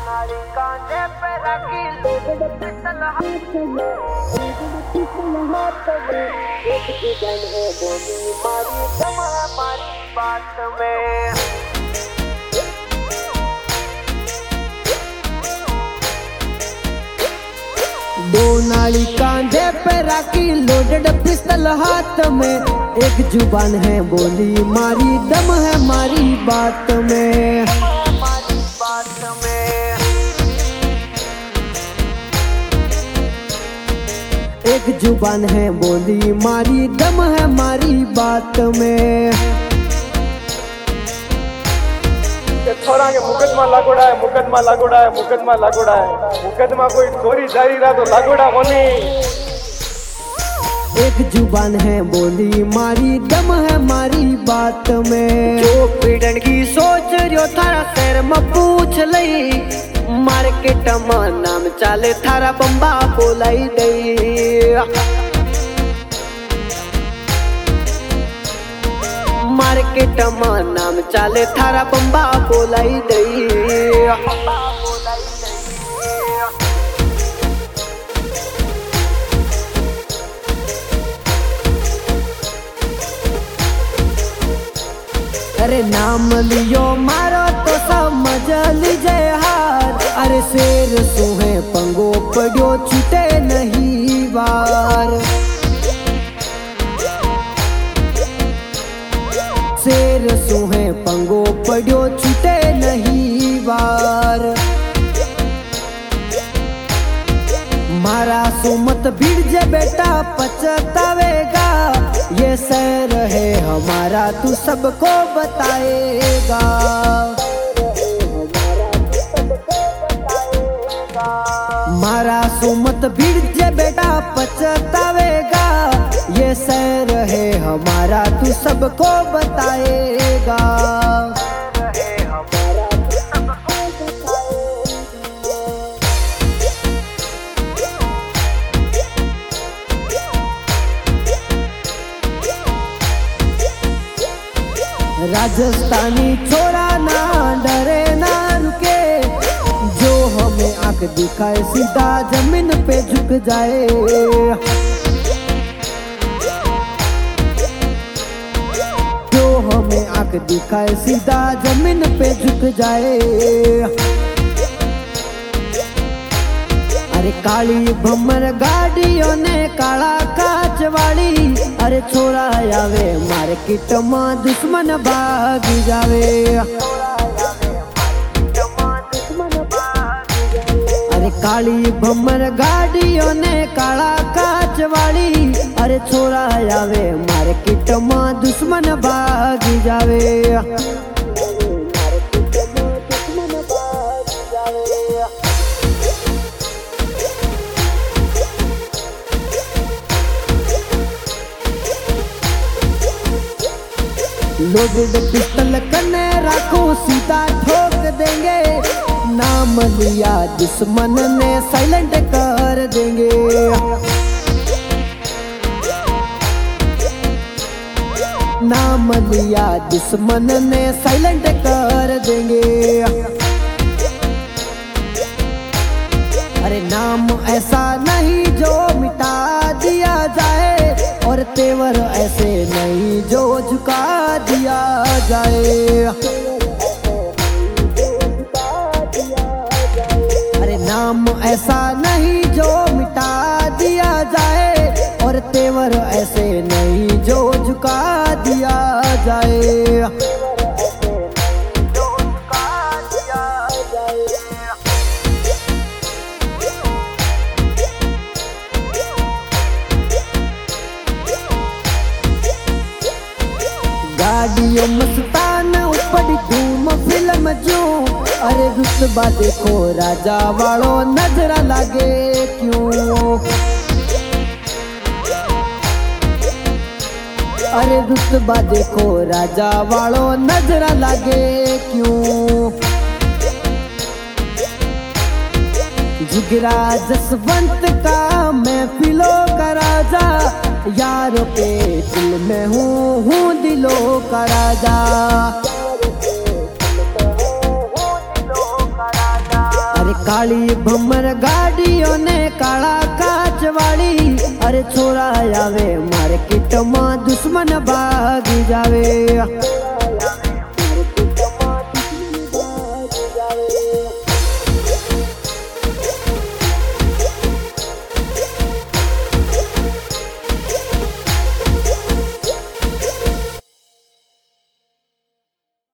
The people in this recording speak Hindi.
नारी कांधे पे रखी पिस्तल हाथ में, एक जुगन है बोली मारी दम हमारी बात में। दो नाली कांधे पे राखी लोडेड पिस्तल हाथ में, एक जुबान है बोली मारी दम है मारी बात में। एक जुबान है बोली मारी दम है मारी बात में। छोरा के मुकदमा लागोड़ा है, मुकदमा लागोड़ा है, मुकदमा लागोड़ा है, मुकदमा कोई चोरी जारी रहा तो लागोड़ा होनी। एक जुबान है बोली मारी दम है मारी बात में। जो पीड़न की सोच रियो थारा शहर में पूछ लई, मार्केट में नाम चाले थारा बम्बा बोलाई दई। मार्केट में नाम चाले थारा बम्बा बोलाई दई। अरे नाम लियो मारो तो समझ लीजे हार, अरे शेर सोहे पंगो पड़ो छूटे नहीं बार। शेर सोहे पंगो पड़ो छूटे नहीं बार। मारा सुमत भीड़ जे बेटा पछतावेगा, ये शहर है हमारा तू सबको बताएगा। मारा सुमत भीड़ जे बेटा पछतावेगा, ये शहर है हमारा तू सबको बताएगा। राजस्थानी छोरा ना डरे ना रुके, जो हमें आंख दिखाए सीधा जमीन पे झुक जाए। जो हमें आंख दिखाए सीधा जमीन पे झुक जाए। अरे काली भमर गाड़ियों ने काला काच वाली, अरे छोरा आवे मार्केट में दुश्मन भाग जावे। अरे काली भमर गाड़ियों ने काला काच वाली, अरे छोरा आवे मार्केट में दुश्मन भाग जावे। लोडेड पिस्तल कने राखो सीधा ठोक देंगे, नाम लिया दुश्मन ने साइलेंट कर देंगे। नाम लिया दुश्मन ने साइलेंट कर देंगे। अरे नाम ऐसा नहीं जो मिटा दिया जाए, और तेवर ऐसे नहीं जो झुका दिया जाए। अरे नाम ऐसा नहीं जो मिटा दिया जाए, और तेवर ऐसे नहीं जो झुका दिया जाए। गाड़ियों मस्तान ऊपरी धूम फिल्म जो, अरे रुतबा देखो राजा वालों नजरा लागे क्यों। अरे रुतबा देखो राजा वालों नजरा लागे क्यों। जिगरा जसवंत का महफिलों का राजा, यारों के दिल में हूँ दिलों का राजा। કાળી ભમર ગાડીઓ ને કાળા કાચ વાળી અરે છોરા આવે માર્કેટમાં દુશ્મન ભાગી જાવે